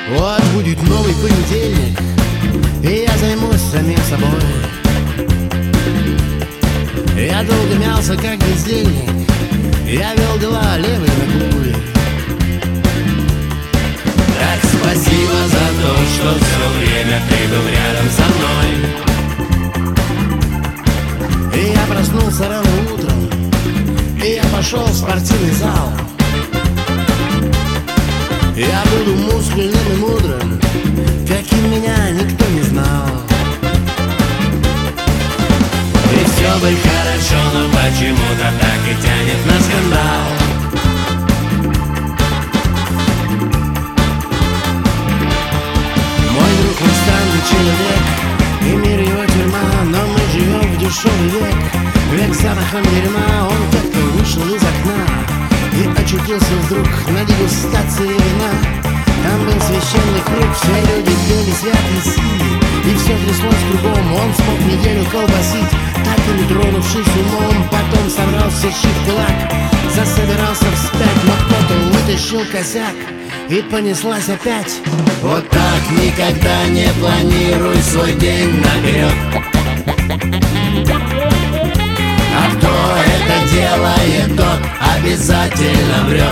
Вот будет новый понедельник, и я займусь самим собой. Я долго мялся, как бездельник, я вел дела левой ногой. Так спасибо за то, что все время ты был рядом со мной. И я проснулся рано утром, и я пошел в спортивный зал. Я буду мускульным и мудрым, каким меня никто не знал. И все бы хорошо, но почему-то так и тянет на скандал. Мой друг, он странный человек, и мир его тюрьма, но мы живем в дешевый век. Век с запахом дерьма, он как-то вышел из окна и очутился вдруг на дегустации вина. Там был священный круг, все люди пели святые силы, и все тряслось кругом. Он смог неделю колбасить, так и не тронувшись умом. Потом собрал все щи в кулак, засобирался вспять, но кто-то вытащил косяк, и понеслась опять. Вот так никогда не планируй свой день наперед. А кто это делает, тот обязательно врет.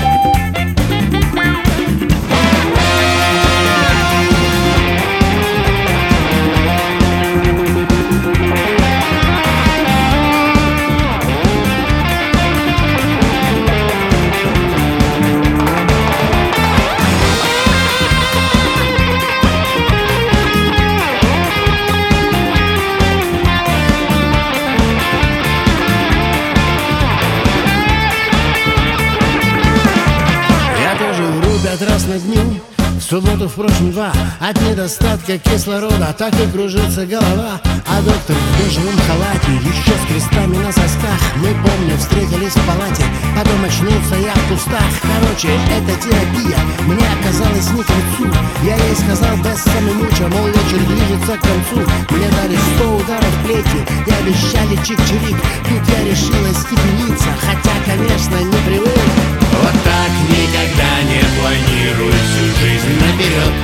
Раз на дню, в субботу, впрочем, два. От недостатка кислорода так и кружится голова. А доктор в бежевом халате, еще с крестами на сосках. Мы, помню, встретились в палате, потом очнулся я в кустах. Короче, эта терапия мне оказалась не к лицу. Я ей сказал без самомуча, мол, вечер движется к концу. Мне дали 100 ударов плети и обещали чик-чирик. Тут я решила степениться, хотя, конечно, не привык. Вот так никогда не планируй всю жизнь наперед.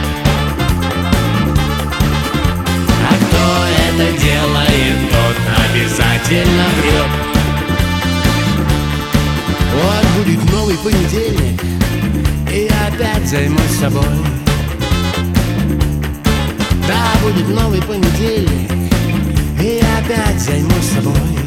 А кто это делает, тот обязательно врет. Вот будет новый понедельник, и я опять займусь собой. Да, будет новый понедельник, и я опять займусь собой.